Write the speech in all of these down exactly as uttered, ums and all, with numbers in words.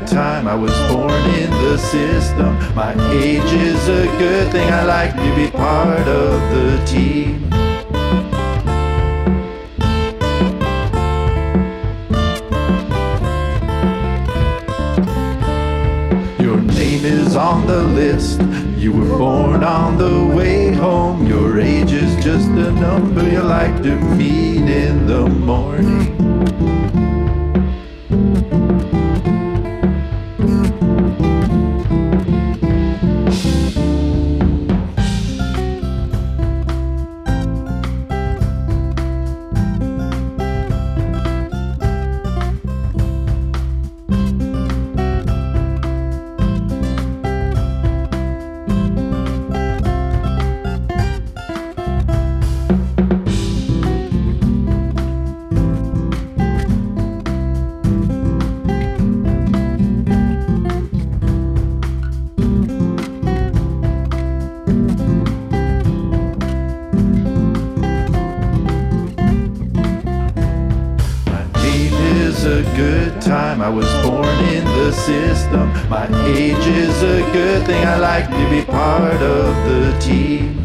good time. I was born in the system. My age is a good thing. I like to be part of the team. Your name is on the list. You were born on the way home. Your age is just a number. You like to meet in the morning. A good time. I was born in the system. My age is a good thing. I like to be part of the team.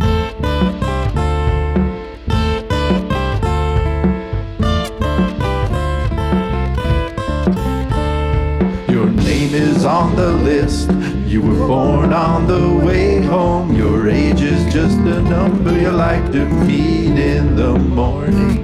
Your name is on the list. You were born on the way home. Your age is just a number. You like to meet in the morning.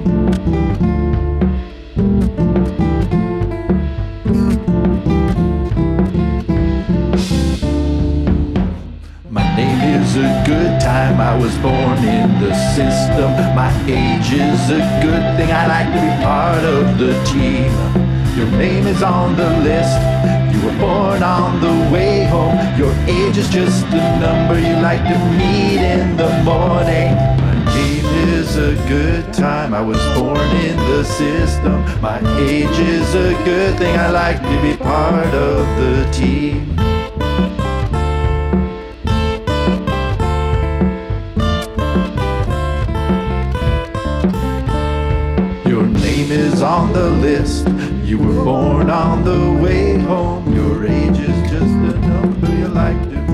A good time. I was born in the system. My age is a good thing. I like to be part of the team. Your name is on the list. You were born on the way home. Your age is just a number. You like to meet in the morning. My name is a good time. I was born in the system. My age is a good thing. I like to be part of the team. Your name is on the list. You were born on the way home. Your age is just a number. You like to